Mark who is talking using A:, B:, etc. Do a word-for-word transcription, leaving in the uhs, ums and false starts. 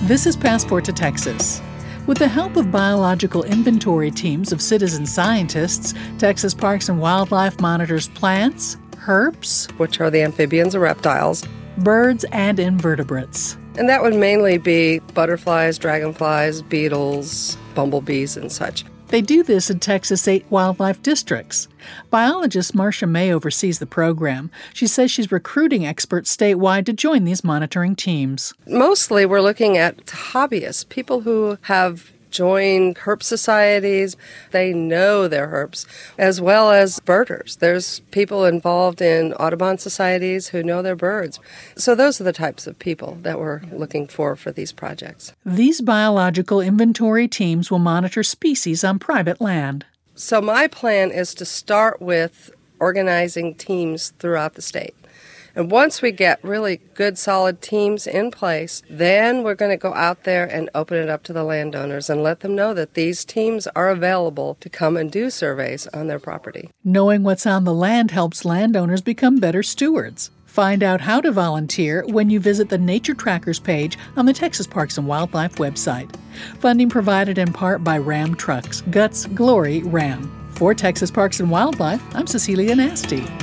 A: This is Passport to Texas. With the help of biological inventory teams of citizen scientists, Texas Parks and Wildlife monitors plants, herps,
B: which are the amphibians and reptiles,
A: birds, and invertebrates.
B: And that would mainly be butterflies, dragonflies, beetles, bumblebees, and such.
A: They do this in Texas' eight wildlife districts. Biologist Marcia May oversees the program. She says she's recruiting experts statewide to join these monitoring teams.
B: Mostly we're looking at hobbyists, people who have joined herp societies. They know their herps, as well as birders. There's people involved in Audubon societies who know their birds. So those are the types of people that we're looking for for these projects.
A: These biological inventory teams will monitor species on private land.
B: So my plan is to start with organizing teams throughout the state. And once we get really good, solid teams in place, then we're going to go out there and open it up to the landowners and let them know that these teams are available to come and do surveys on their property.
A: Knowing what's on the land helps landowners become better stewards. Find out how to volunteer when you visit the Nature Trackers page on the Texas Parks and Wildlife website. Funding provided in part by Ram Trucks, Guts, Glory, Ram. For Texas Parks and Wildlife, I'm Cecilia Nasty.